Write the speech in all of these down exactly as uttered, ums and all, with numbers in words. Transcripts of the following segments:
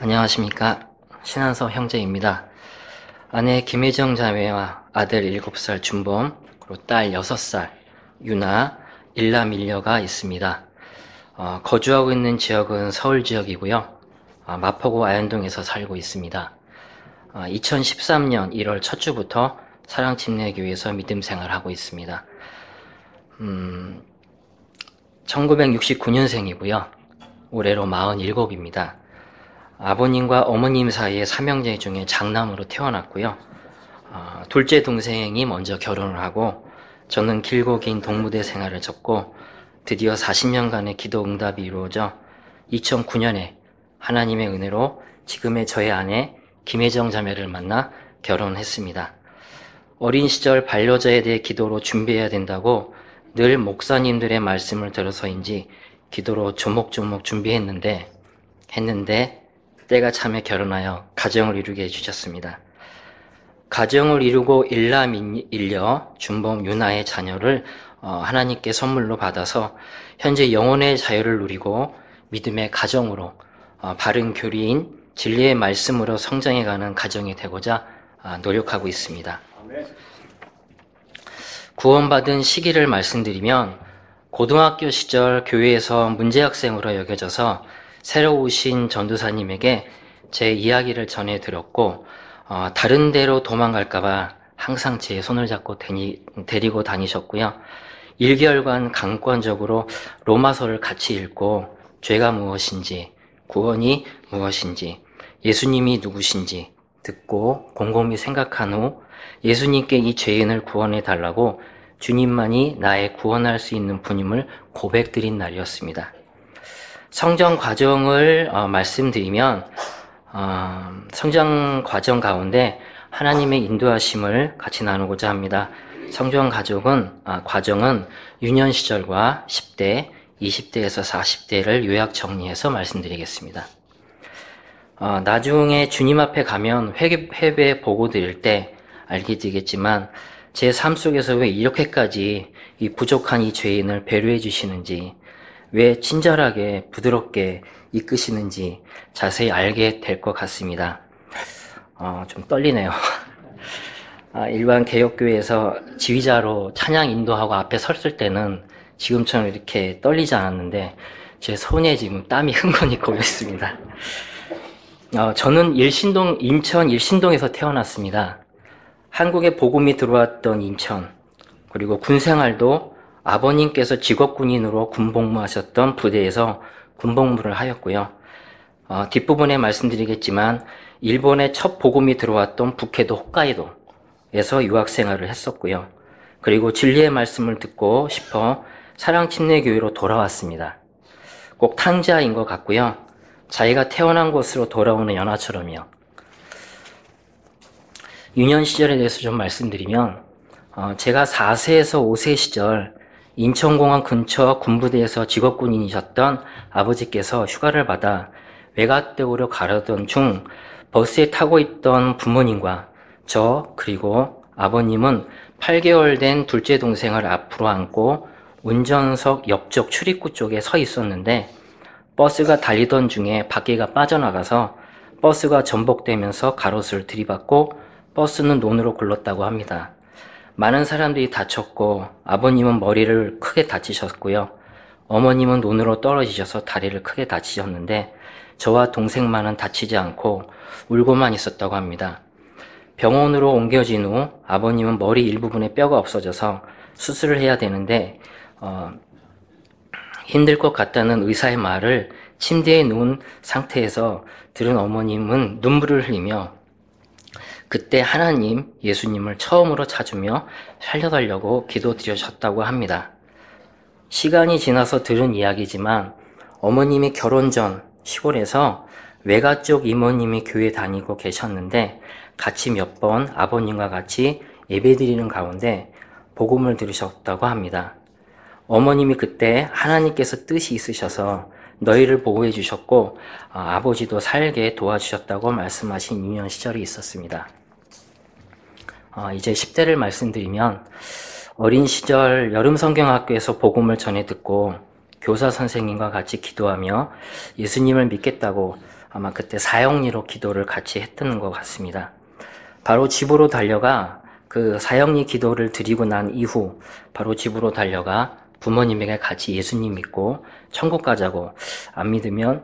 안녕하십니까. 신한서 형제입니다. 아내 김혜정 자매와 아들 일곱 살 준범, 그리고 딸 여섯 살 유나, 일남 일녀가 있습니다. 어, 거주하고 있는 지역은 서울 지역이고요. 어, 마포구 아현동에서 살고 있습니다. 어, 이천십삼 년 일월 첫 주부터 사랑침례교회에서 믿음 생활하고 있습니다. 음, 천구백육십구 년생이고요. 올해로 마흔일곱입니다. 아버님과 어머님 사이의 삼형제 중에 장남으로 태어났고요. 어, 둘째 동생이 먼저 결혼을 하고 저는 길고 긴 동무대 생활을 접고 드디어 사십 년간의 기도 응답이 이루어져 이천구 년에 하나님의 은혜로 지금의 저의 아내 김혜정 자매를 만나 결혼했습니다. 어린 시절 반려자에 대해 기도로 준비해야 된다고 늘 목사님들의 말씀을 들어서인지 기도로 조목조목 준비했는데 했는데 때가 참에 결혼하여 가정을 이루게 해주셨습니다. 가정을 이루고 일남 일녀 준범 유나의 자녀를 하나님께 선물로 받아서 현재 영혼의 자유를 누리고 믿음의 가정으로 바른 교리인 진리의 말씀으로 성장해가는 가정이 되고자 노력하고 있습니다. 구원받은 시기를 말씀드리면 고등학교 시절 교회에서 문제학생으로 여겨져서 새로 오신 전도사님에게 제 이야기를 전해드렸고 어, 다른 데로 도망갈까봐 항상 제 손을 잡고 데니, 데리고 다니셨고요. 일 개월간 강권적으로 로마서를 같이 읽고 죄가 무엇인지, 구원이 무엇인지, 예수님이 누구신지 듣고 곰곰이 생각한 후 예수님께 이 죄인을 구원해 달라고 주님만이 나의 구원할 수 있는 분임을 고백드린 날이었습니다. 성장 과정을 어, 말씀드리면 어, 성장 과정 가운데 하나님의 인도하심을 같이 나누고자 합니다. 성장 가족은, 아, 과정은 유년 시절과 십 대, 이십 대에서 사십 대를 요약 정리해서 말씀드리겠습니다. 어, 나중에 주님 앞에 가면 회개, 회개 보고 드릴 때 알게 되겠지만 제 삶 속에서 왜 이렇게까지 이 부족한 이 죄인을 배려해 주시는지, 왜 친절하게 부드럽게 이끄시는지 자세히 알게 될 것 같습니다. 어, 좀 떨리네요. 아, 일반 개혁교회에서 지휘자로 찬양 인도하고 앞에 섰을 때는 지금처럼 이렇게 떨리지 않았는데 제 손에 지금 땀이 흥건히 고여 있습니다. 어, 저는 일신동, 인천 일신동에서 태어났습니다. 한국에 복음이 들어왔던 인천, 그리고 군생활도 아버님께서 직업군인으로 군복무하셨던 부대에서 군복무를 하였고요. 어, 뒷부분에 말씀드리겠지만 일본의 첫 복음이 들어왔던 북해도 홋카이도에서 유학생활을 했었고요. 그리고 진리의 말씀을 듣고 싶어 사랑침례교회로 돌아왔습니다. 꼭 탕자인 것 같고요. 자기가 태어난 곳으로 돌아오는 연하처럼요. 유년 시절에 대해서 좀 말씀드리면 어, 제가 사 세에서 오 세 시절 인천공항 근처 군부대에서 직업군인이셨던 아버지께서 휴가를 받아 외갓댁으로 가려던 중 버스에 타고 있던 부모님과 저 그리고 아버님은 팔 개월 된 둘째 동생을 앞으로 안고 운전석 옆쪽 출입구 쪽에 서 있었는데 버스가 달리던 중에 바퀴가 빠져나가서 버스가 전복되면서 가로수를 들이받고 버스는 논으로 굴렀다고 합니다. 많은 사람들이 다쳤고 아버님은 머리를 크게 다치셨고요. 어머님은 논으로 떨어지셔서 다리를 크게 다치셨는데 저와 동생만은 다치지 않고 울고만 있었다고 합니다. 병원으로 옮겨진 후 아버님은 머리 일부분에 뼈가 없어져서 수술을 해야 되는데 어, 힘들 것 같다는 의사의 말을 침대에 누운 상태에서 들은 어머님은 눈물을 흘리며 그때 하나님, 예수님을 처음으로 찾으며 살려달라고 기도드리셨다고 합니다. 시간이 지나서 들은 이야기지만 어머님이 결혼 전 시골에서 외가 쪽 이모님이 교회 다니고 계셨는데 같이 몇 번 아버님과 같이 예배드리는 가운데 복음을 들으셨다고 합니다. 어머님이 그때 하나님께서 뜻이 있으셔서 너희를 보호해 주셨고 아버지도 살게 도와주셨다고 말씀하신 유년 시절이 있었습니다. 어, 이제 십 대를 말씀드리면 어린 시절 여름 성경학교에서 복음을 전해 듣고 교사 선생님과 같이 기도하며 예수님을 믿겠다고 아마 그때 사형리로 기도를 같이 했던 것 같습니다. 바로 집으로 달려가 그 사형리 기도를 드리고 난 이후 바로 집으로 달려가 부모님에게 같이 예수님 믿고 천국 가자고, 안 믿으면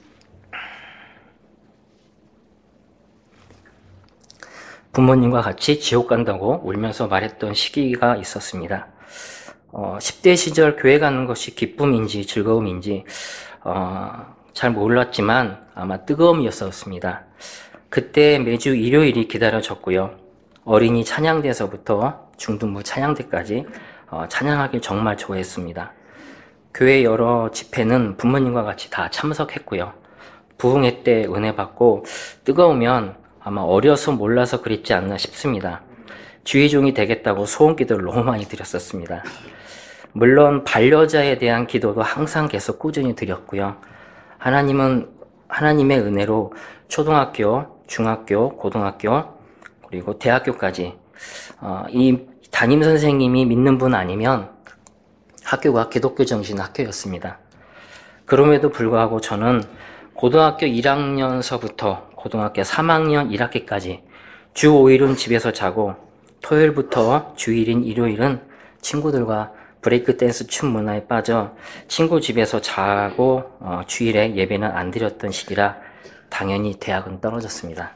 부모님과 같이 지옥 간다고 울면서 말했던 시기가 있었습니다. 어, 십 대 시절 교회 가는 것이 기쁨인지 즐거움인지 어, 잘 몰랐지만 아마 뜨거움이었었습니다. 그때 매주 일요일이 기다려졌고요. 어린이 찬양대에서부터 중등부 찬양대까지 어, 찬양하길 정말 좋아했습니다. 교회 여러 집회는 부모님과 같이 다 참석했고요. 부흥회 때 은혜 받고 뜨거우면 아마 어려서 몰라서 그랬지 않나 싶습니다. 주의종이 되겠다고 소원기도를 너무 많이 드렸었습니다. 물론 반려자에 대한 기도도 항상 계속 꾸준히 드렸고요. 하나님은 하나님의 은혜로 초등학교, 중학교, 고등학교 그리고 대학교까지 어, 이 담임 선생님이 믿는 분 아니면 학교가 기독교 정신 학교였습니다. 그럼에도 불구하고 저는 고등학교 일 학년서부터 고등학교 삼 학년 일 학기까지 주 오 일은 집에서 자고 토요일부터 주일인 일요일은 친구들과 브레이크 댄스 춤 문화에 빠져 친구 집에서 자고 어, 주일에 예배는 안 드렸던 시기라 당연히 대학은 떨어졌습니다.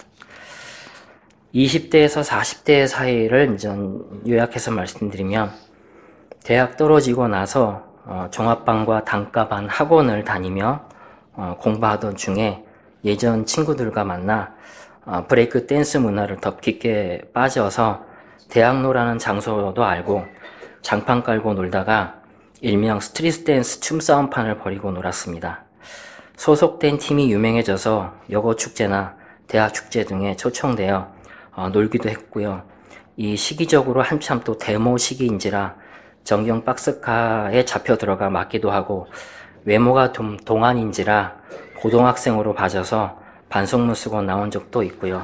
이십 대에서 사십 대 사이를 좀 요약해서 말씀드리면 대학 떨어지고 나서 어, 종합반과 단과반 학원을 다니며 어, 공부하던 중에 예전 친구들과 만나 어, 브레이크 댄스 문화를 더 깊게 빠져서 대학로라는 장소도 알고 장판 깔고 놀다가 일명 스트리트 댄스 춤싸움판을 벌이고 놀았습니다. 소속된 팀이 유명해져서 여고 축제나 대학 축제 등에 초청되어 어, 놀기도 했고요. 이 시기적으로 한참 또 데모 시기인지라 정경 박스카에 잡혀 들어가 맞기도 하고 외모가 좀 동안인지라 고등학생으로 봐져서 반성문 쓰고 나온 적도 있고요.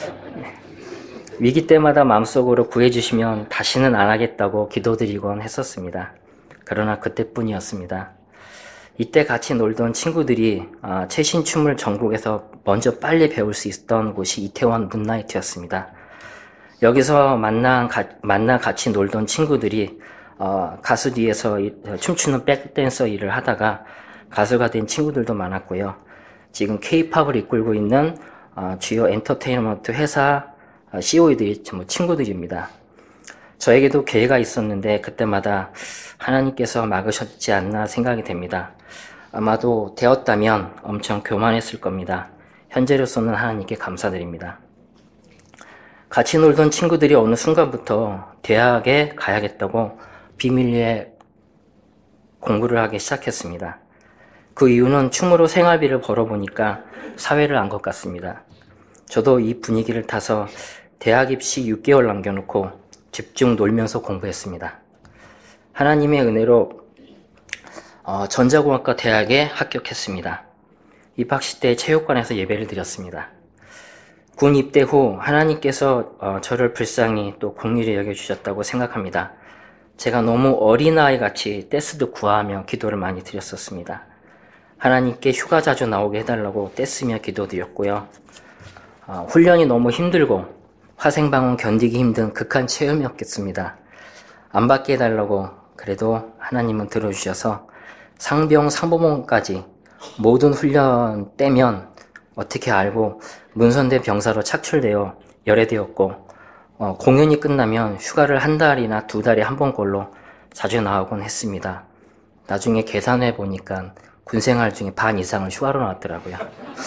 위기 때마다 마음속으로 구해주시면 다시는 안 하겠다고 기도드리곤 했었습니다. 그러나 그때뿐이었습니다. 이때 같이 놀던 친구들이 최신 춤을 전국에서 먼저 빨리 배울 수 있었던 곳이 이태원 문나이트였습니다. 여기서 만나, 가, 만나 같이 놀던 친구들이 어, 가수 뒤에서 춤추는 백댄서 일을 하다가 가수가 된 친구들도 많았고요. 지금 케이팝을 이끌고 있는 어, 주요 엔터테인먼트 회사 씨이오들이 전부 친구들입니다. 저에게도 기회가 있었는데 그때마다 하나님께서 막으셨지 않나 생각이 됩니다. 아마도 되었다면 엄청 교만했을 겁니다. 현재로서는 하나님께 감사드립니다. 같이 놀던 친구들이 어느 순간부터 대학에 가야겠다고 비밀리에 공부를 하기 시작했습니다. 그 이유는 춤으로 생활비를 벌어보니까 사회를 안 것 같습니다. 저도 이 분위기를 타서 대학 입시 육 개월 남겨놓고 집중 놀면서 공부했습니다. 하나님의 은혜로 어, 전자공학과 대학에 합격했습니다. 입학식 때 체육관에서 예배를 드렸습니다. 군 입대 후 하나님께서 어, 저를 불쌍히 또 긍휼히 여겨주셨다고 생각합니다. 제가 너무 어린아이 같이 떼쓰듯 구하며 기도를 많이 드렸었습니다. 하나님께 휴가 자주 나오게 해달라고 떼쓰며 기도드렸고요. 어, 훈련이 너무 힘들고 화생방은 견디기 힘든 극한 체험이었겠습니다. 안 받게 해달라고 그래도 하나님은 들어주셔서 상병 상보봉까지 모든 훈련 떼면 어떻게 알고 문선대 병사로 착출되어 열애되었고 어, 공연이 끝나면 휴가를 한 달이나 두 달에 한 번꼴로 자주 나오곤 했습니다. 나중에 계산해 보니까 군생활 중에 반 이상을 휴가로 나왔더라고요.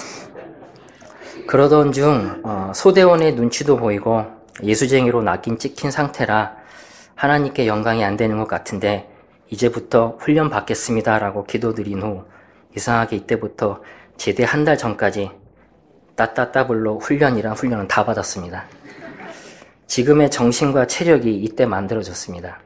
그러던 중 어, 소대원의 눈치도 보이고 예수쟁이로 낚인 찍힌 상태라 하나님께 영광이 안 되는 것 같은데 이제부터 훈련 받겠습니다 라고 기도드린 후 이상하게 이때부터 제대 한 달 전까지 따따따블로 훈련이란 훈련은 다 받았습니다. 지금의 정신과 체력이 이때 만들어졌습니다.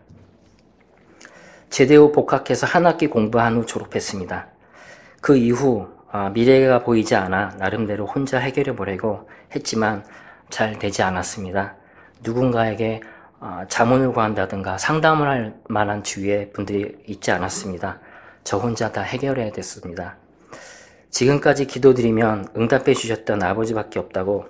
제대 후 복학해서 한 학기 공부한 후 졸업했습니다. 그 이후 미래가 보이지 않아 나름대로 혼자 해결해 보려고 했지만 잘 되지 않았습니다. 누군가에게 자문을 구한다든가 상담을 할 만한 주위에 분들이 있지 않았습니다. 저 혼자 다 해결해야 됐습니다. 지금까지 기도드리면 응답해 주셨던 아버지밖에 없다고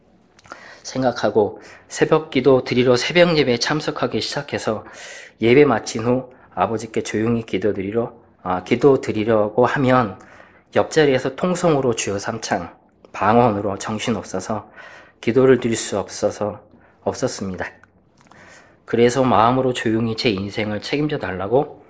생각하고 새벽 기도 드리러 새벽 예배에 참석하기 시작해서 예배 마친 후 아버지께 조용히 기도드리러 아, 기도드리려고 하면 옆자리에서 통성으로 주여 삼창, 방언으로 정신없어서 기도를 드릴 수 없어서 없었습니다. 그래서 마음으로 조용히 제 인생을 책임져 달라고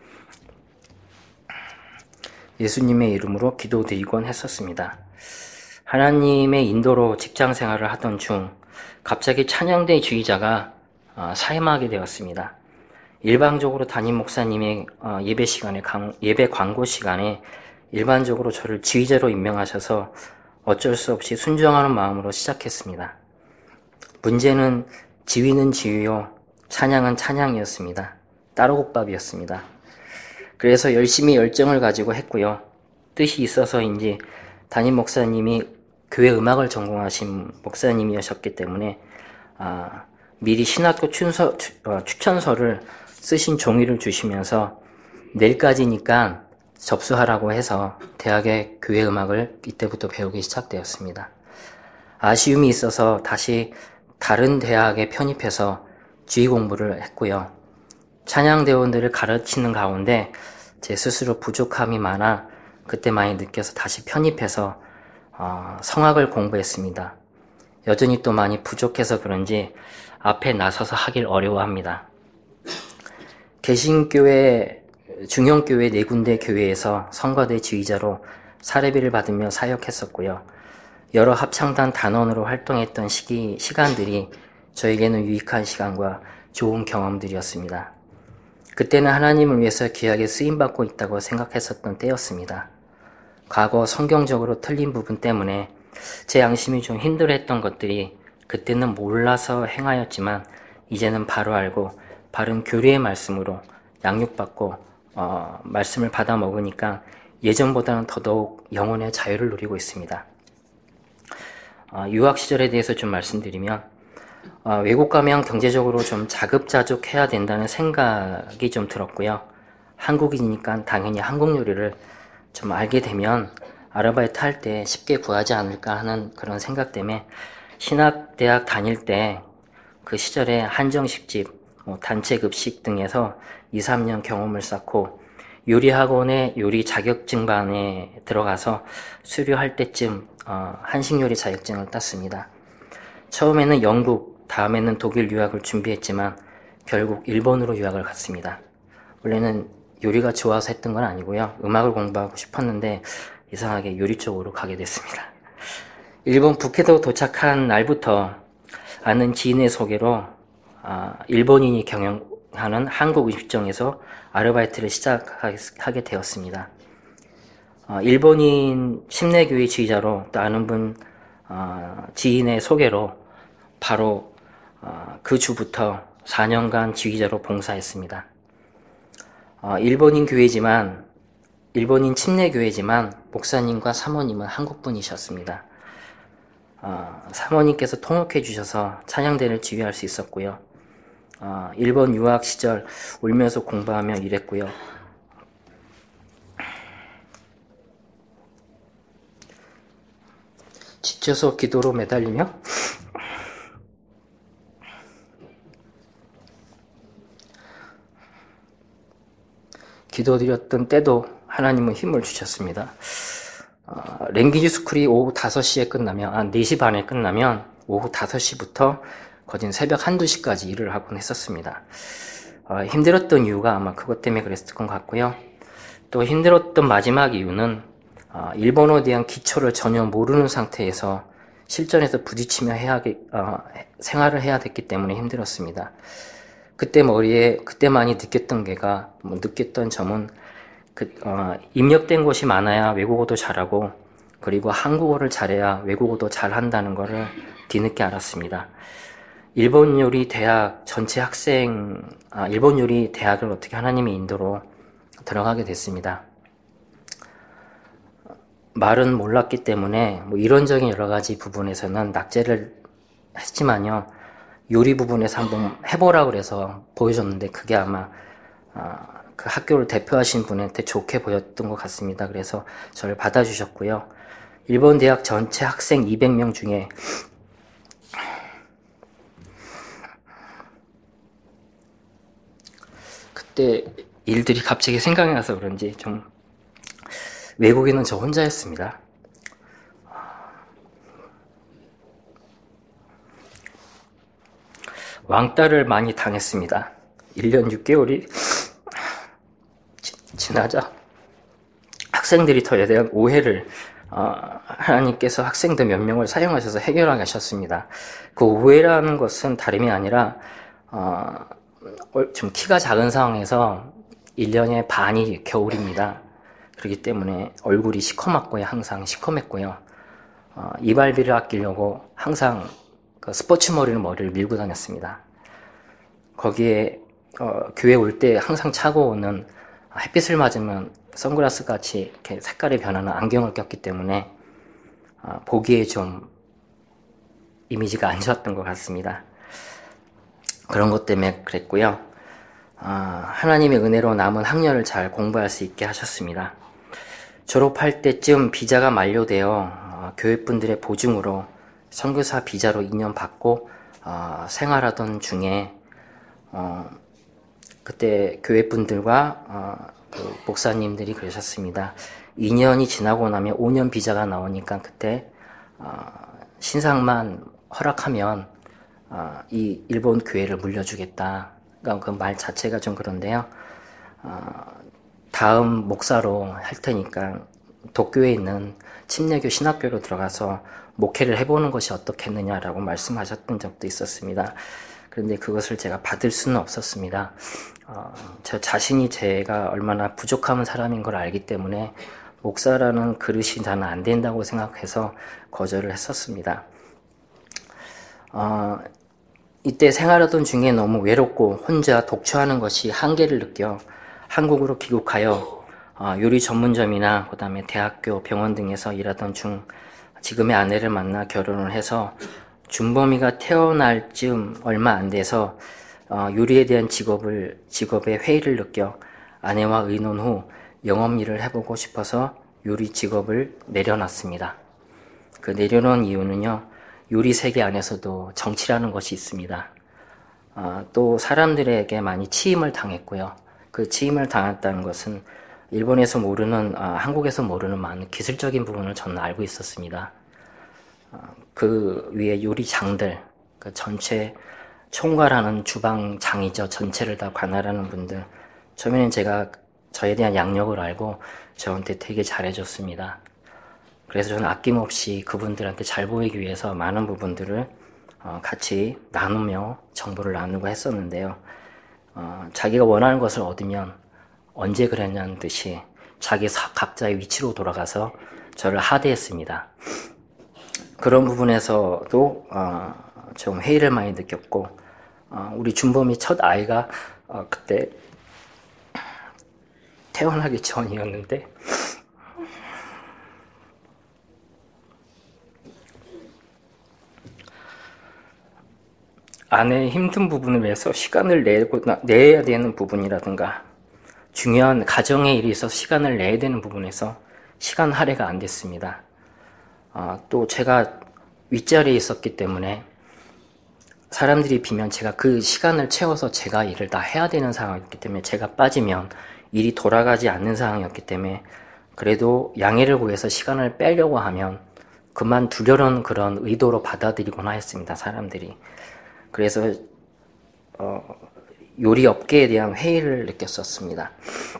예수님의 이름으로 기도드리곤 했었습니다. 하나님의 인도로 직장 생활을 하던 중 갑자기 찬양대 주의자가 사임하게 되었습니다. 일방적으로 담임 목사님의 예배 시간에, 예배 광고 시간에 일반적으로 저를 지휘자로 임명하셔서 어쩔 수 없이 순종하는 마음으로 시작했습니다. 문제는 지휘는 지휘요, 찬양은 찬양이었습니다. 따로국밥이었습니다. 그래서 열심히 열정을 가지고 했고요. 뜻이 있어서인지 담임 목사님이 교회 음악을 전공하신 목사님이셨기 때문에 아, 미리 신학교 춘서, 어, 추천서를 쓰신 종이를 주시면서 내일까지니까 접수하라고 해서 대학의 교회 음악을 이때부터 배우기 시작되었습니다. 아쉬움이 있어서 다시 다른 대학에 편입해서 지휘 공부를 했고요. 찬양대원들을 가르치는 가운데 제 스스로 부족함이 많아 그때 많이 느껴서 다시 편입해서 어, 성악을 공부했습니다. 여전히 또 많이 부족해서 그런지 앞에 나서서 하길 어려워합니다. 개신교회, 중형교회 네 군데 교회에서 성가대 지휘자로 사례비를 받으며 사역했었고요. 여러 합창단 단원으로 활동했던 시기, 시간들이 저에게는 유익한 시간과 좋은 경험들이었습니다. 그때는 하나님을 위해서 귀하게 쓰임받고 있다고 생각했었던 때였습니다. 과거 성경적으로 틀린 부분 때문에 제 양심이 좀 힘들어했던 것들이 그때는 몰라서 행하였지만 이제는 바로 알고 바른 교리의 말씀으로 양육받고 어, 말씀을 받아 먹으니까 예전보다는 더더욱 영혼의 자유를 누리고 있습니다. 어, 유학 시절에 대해서 좀 말씀드리면 어, 외국 가면 경제적으로 좀 자급자족해야 된다는 생각이 좀 들었고요. 한국이니까 당연히 한국 요리를 좀 알게 되면 아르바이트 할 때 쉽게 구하지 않을까 하는 그런 생각 때문에 신학대학 다닐 때 그 시절에 한정식집, 뭐 단체급식 등에서 이, 삼 년 경험을 쌓고 요리학원의 요리 자격증반에 들어가서 수료할 때쯤 어, 한식요리 자격증을 땄습니다. 처음에는 영국, 다음에는 독일 유학을 준비했지만 결국 일본으로 유학을 갔습니다. 원래는 요리가 좋아서 했던 건 아니고요. 음악을 공부하고 싶었는데 이상하게 요리 쪽으로 가게 됐습니다. 일본 북해도 도착한 날부터 아는 지인의 소개로 아, 일본인이 경영하는 한국 음식점에서 아르바이트를 시작하게 되었습니다. 어, 일본인 침례교회 지휘자로 또 아는 분 어, 지인의 소개로 바로 어, 그 주부터 사 년간 지휘자로 봉사했습니다. 어, 일본인 교회지만 일본인 침례교회지만 목사님과 사모님은 한국분이셨습니다. 어, 사모님께서 통역해 주셔서 찬양대를 지휘할 수 있었고요. 어, 일본 유학 시절 울면서 공부하며 일했고요. 지쳐서 기도로 매달리며 기도드렸던 때도 하나님은 힘을 주셨습니다. 어, 랭귀지 스쿨이 오후 다섯 시에 끝나면, 아, 네 시 반에 끝나면 오후 다섯 시부터 거진 새벽 한두 시까지 일을 하곤 했었습니다. 어, 힘들었던 이유가 아마 그것 때문에 그랬을 것 같고요. 또 힘들었던 마지막 이유는 어, 일본어에 대한 기초를 전혀 모르는 상태에서 실전에서 부딪히며 해야, 어, 생활을 해야 됐기 때문에 힘들었습니다. 그때 머리에, 그때 많이 느꼈던 게가, 뭐 느꼈던 점은, 그, 어, 입력된 곳이 많아야 외국어도 잘하고, 그리고 한국어를 잘해야 외국어도 잘한다는 거를 뒤늦게 알았습니다. 일본 요리 대학 전체 학생, 아, 일본 요리 대학을 어떻게 하나님의 인도로 들어가게 됐습니다. 말은 몰랐기 때문에, 뭐 이론적인 여러 가지 부분에서는 낙제를 했지만요, 요리 부분에서 한번 해보라고 그래서 보여줬는데 그게 아마 어, 그 학교를 대표하신 분한테 좋게 보였던 것 같습니다. 그래서 저를 받아주셨고요. 일본 대학 전체 학생 이백 명 중에 그때 일들이 갑자기 생각이 나서 그런지 좀 외국인은 저 혼자였습니다. 왕따를 많이 당했습니다. 일 년 육 개월이 지나자 학생들이 저에 대한 오해를 어, 하나님께서 학생들 몇 명을 사용하셔서 해결하게 하셨습니다. 그 오해라는 것은 다름이 아니라 어, 좀 키가 작은 상황에서 일 년에 반이 겨울입니다. 그렇기 때문에 얼굴이 시커멓고요. 항상 시커맸고요. 어, 이발비를 아끼려고 항상 그 스포츠 머리는 머리를 밀고 다녔습니다. 거기에 어, 교회 올 때 항상 차고 오는 햇빛을 맞으면 선글라스 같이 이렇게 색깔이 변하는 안경을 꼈기 때문에 어, 보기에 좀 이미지가 안 좋았던 것 같습니다. 그런 것 때문에 그랬고요. 어, 하나님의 은혜로 남은 학년을 잘 공부할 수 있게 하셨습니다. 졸업할 때쯤 비자가 만료되어 어, 교회분들의 보증으로 선교사 비자로 이 년 받고 어, 생활하던 중에 어, 그때 교회분들과 어, 그 목사님들이 그러셨습니다. 이 년이 지나고 나면 오 년 비자가 나오니까 그때 어, 신상만 허락하면 어, 이 일본 교회를 물려주겠다. 그러니까 그 말 자체가 좀 그런데요. 어, 다음 목사로 할 테니까 도쿄에 있는 침례교 신학교로 들어가서 목회를 해보는 것이 어떻겠느냐라고 말씀하셨던 적도 있었습니다. 그런데 그것을 제가 받을 수는 없었습니다. 어, 저 자신이 제가 얼마나 부족한 사람인 걸 알기 때문에 목사라는 그릇이 저는 안 된다고 생각해서 거절을 했었습니다. 어, 이때 생활하던 중에 너무 외롭고 혼자 독초하는 것이 한계를 느껴 한국으로 귀국하여 어, 요리 전문점이나 그 다음에 대학교, 병원 등에서 일하던 중 지금의 아내를 만나 결혼을 해서 준범이가 태어날 즈음 얼마 안 돼서 어, 요리에 대한 직업을, 직업의 회의를 느껴 아내와 의논 후 영업일을 해보고 싶어서 요리 직업을 내려놨습니다. 그 내려놓은 이유는요, 요리 세계 안에서도 정치라는 것이 있습니다. 어, 또 사람들에게 많이 치임을 당했고요. 그 치임을 당했다는 것은 일본에서 모르는, 어, 한국에서 모르는 많은 기술적인 부분을 저는 알고 있었습니다. 어, 그 위에 요리장들, 그 전체 총괄하는 주방장이죠. 전체를 다 관할하는 분들. 처음에는 제가 저에 대한 양력을 알고 저한테 되게 잘해줬습니다. 그래서 저는 아낌없이 그분들한테 잘 보이기 위해서 많은 부분들을 어, 같이 나누며 정보를 나누고 했었는데요. 어, 자기가 원하는 것을 얻으면 언제 그랬냐는 듯이 자기 각자의 위치로 돌아가서 저를 하대했습니다. 그런 부분에서도 어, 좀 회의를 많이 느꼈고 어, 우리 준범이 첫 아이가 어, 그때 태어나기 전이었는데 아내의 힘든 부분을 위해서 시간을 내고, 내야 되는 부분이라든가 중요한 가정의 일이 있어서 시간을 내야 되는 부분에서 시간 할애가 안 됐습니다. 어, 또 제가 윗자리에 있었기 때문에 사람들이 비면 제가 그 시간을 채워서 제가 일을 다 해야 되는 상황이었기 때문에 제가 빠지면 일이 돌아가지 않는 상황이었기 때문에 그래도 양해를 구해서 시간을 빼려고 하면 그만두려는 그런 의도로 받아들이거나 했습니다. 사람들이. 그래서 어, 요리 업계에 대한 회의를 느꼈었습니다.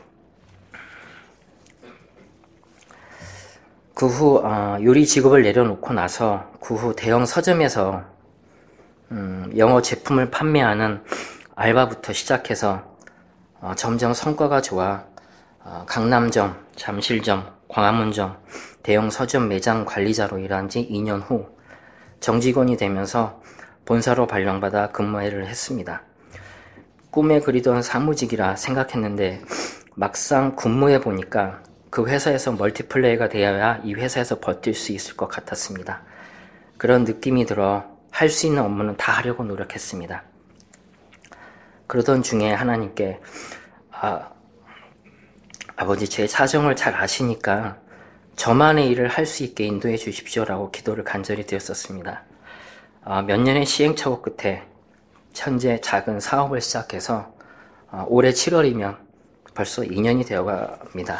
그 후 어, 요리 직업을 내려놓고 나서 그 후 대형 서점에서 음, 영어 제품을 판매하는 알바부터 시작해서 어, 점점 성과가 좋아 어, 강남점, 잠실점, 광화문점 대형 서점 매장 관리자로 일한 지 이 년 후 정직원이 되면서 본사로 발령받아 근무를 했습니다. 꿈에 그리던 사무직이라 생각했는데 막상 근무해 보니까 그 회사에서 멀티플레이가 되어야 이 회사에서 버틸 수 있을 것 같았습니다. 그런 느낌이 들어 할 수 있는 업무는 다 하려고 노력했습니다. 그러던 중에 하나님께 아, 아버지 제 사정을 잘 아시니까 저만의 일을 할 수 있게 인도해 주십시오라고 기도를 간절히 드렸었습니다. 어, 몇 년의 시행착오 끝에 현재 작은 사업을 시작해서 어, 올해 칠월이면 벌써 이 년이 되어갑니다.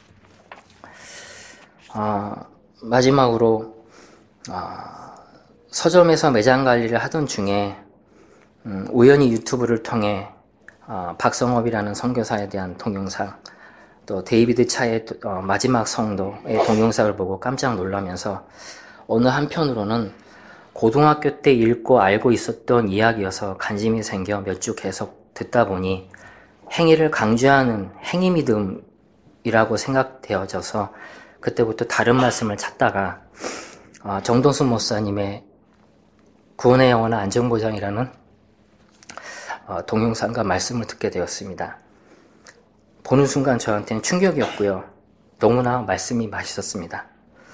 어, 마지막으로 어, 서점에서 매장 관리를 하던 중에 음, 우연히 유튜브를 통해 어, 박성업이라는 선교사에 대한 동영상, 또 데이비드 차의 어, 마지막 성도의 동영상을 보고 깜짝 놀라면서 어느 한편으로는 고등학교 때 읽고 알고 있었던 이야기여서 관심이 생겨 몇 주 계속 듣다 보니 행위를 강조하는 행위 믿음이라고 생각되어져서 그때부터 다른 말씀을 찾다가 어, 정동수 목사님의 구원의 영원한 안전보장이라는 어, 동영상과 말씀을 듣게 되었습니다. 보는 순간 저한테는 충격이었고요. 너무나 말씀이 맛있었습니다.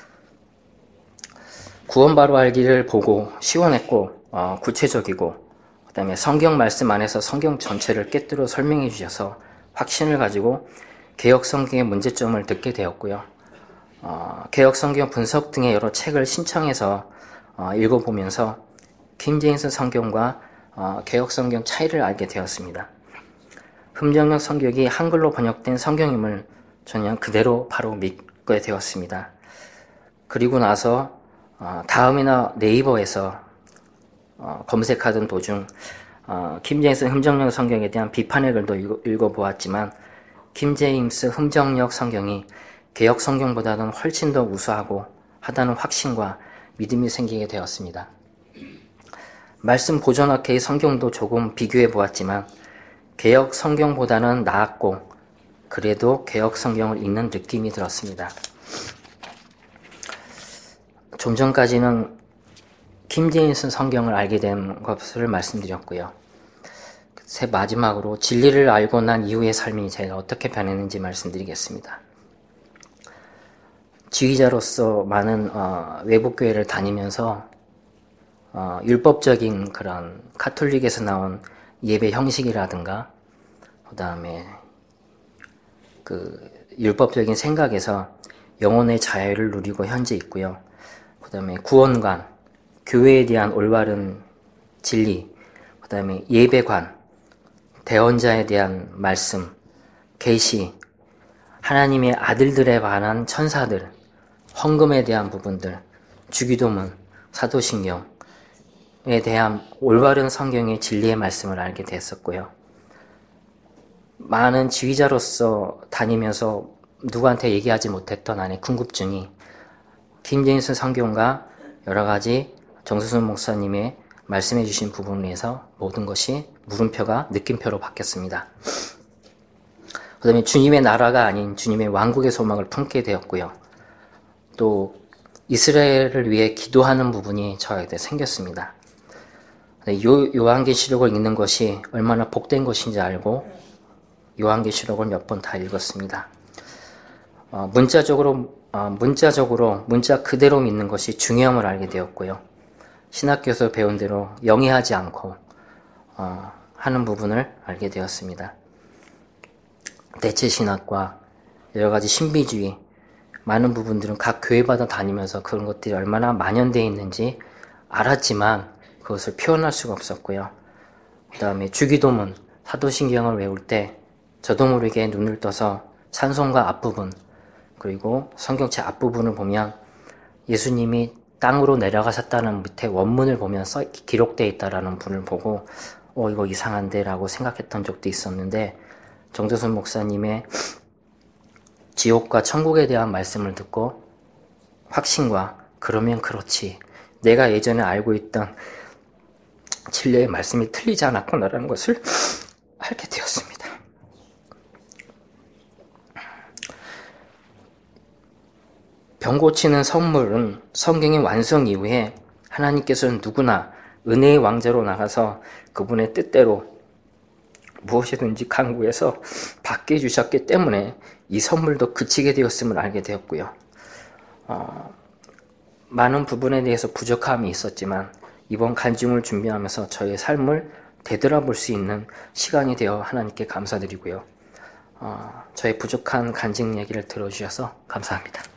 구원 바로 알기를 보고 시원했고 어, 구체적이고 그 다음에 성경 말씀 안에서 성경 전체를 꿰뚫어 설명해 주셔서 확신을 가지고 개역 성경의 문제점을 듣게 되었고요. 어, 개역 성경 분석 등의 여러 책을 신청해서 어, 읽어보면서 킹제임스 성경과 어, 개역 성경 차이를 알게 되었습니다. 흠정역 성경이 한글로 번역된 성경임을 저는 그대로 바로 믿게 되었습니다. 그리고 나서 어, 다음이나 네이버에서 어, 검색하던 도중 어, 킴제임스 흠정역 성경에 대한 비판의 글도 읽어, 읽어보았지만 킴제임스 흠정역 성경이 개역 성경보다는 훨씬 더 우수하고 하다는 확신과 믿음이 생기게 되었습니다. 말씀 보존학회의 성경도 조금 비교해 보았지만 개역 성경보다는 나았고 그래도 개역 성경을 읽는 느낌이 들었습니다. 좀 전까지는 킴제임스 성경을 알게 된 것을 말씀드렸고요. 새 마지막으로 진리를 알고 난 이후의 삶이 제가 어떻게 변했는지 말씀드리겠습니다. 지휘자로서 많은 어, 외국교회를 다니면서 어, 율법적인 그런 카톨릭에서 나온 예배 형식이라든가 그 다음에 그 율법적인 생각에서 영혼의 자유를 누리고 현재 있고요. 그 다음에 구원관, 교회에 대한 올바른 진리, 그 다음에 예배관, 대언자에 대한 말씀, 계시, 하나님의 아들들에 관한 천사들, 헌금에 대한 부분들, 주기도문, 사도신경에 대한 올바른 성경의 진리의 말씀을 알게 됐었고요. 많은 지휘자로서 다니면서 누구한테 얘기하지 못했던 안에 궁금증이 킹제임스 성경과 여러 가지 정수순 목사님의 말씀해 주신 부분에서 모든 것이 물음표가 느낌표로 바뀌었습니다. 그 다음에 주님의 나라가 아닌 주님의 왕국의 소망을 품게 되었고요. 또 이스라엘을 위해 기도하는 부분이 저에게 생겼습니다. 요, 요한계시록을 읽는 것이 얼마나 복된 것인지 알고 요한계시록을 몇 번 다 읽었습니다. 어, 문자적으로 어, 문자적으로 문자 그대로 믿는 것이 중요함을 알게 되었고요. 신학교에서 배운 대로 영위하지 않고 어, 하는 부분을 알게 되었습니다. 대체신학과 여러 가지 신비주의 많은 부분들은 각 교회마다 다니면서 그런 것들이 얼마나 만연되어 있는지 알았지만 그것을 표현할 수가 없었고요. 그 다음에 주기도문, 사도신경을 외울 때 저도 모르게 눈을 떠서 찬송가 앞부분 그리고 성경책 앞부분을 보면 예수님이 땅으로 내려가셨다는 밑에 원문을 보면 써, 기록되어 있다라는 분을 보고 어 이거 이상한데 라고 생각했던 적도 있었는데 정재순 목사님의 지옥과 천국에 대한 말씀을 듣고 확신과 그러면 그렇지 내가 예전에 알고 있던 진리의 말씀이 틀리지 않았구나라는 것을 알게 되었습니다. 병 고치는 선물은 성경의 완성 이후에 하나님께서는 누구나 은혜의 왕자로 나가서 그분의 뜻대로 무엇이든지 강구해서 받게 해주셨기 때문에 이 선물도 그치게 되었음을 알게 되었고요. 어, 많은 부분에 대해서 부족함이 있었지만 이번 간증을 준비하면서 저의 삶을 되돌아볼 수 있는 시간이 되어 하나님께 감사드리고요. 어, 저의 부족한 간증 얘기를 들어주셔서 감사합니다.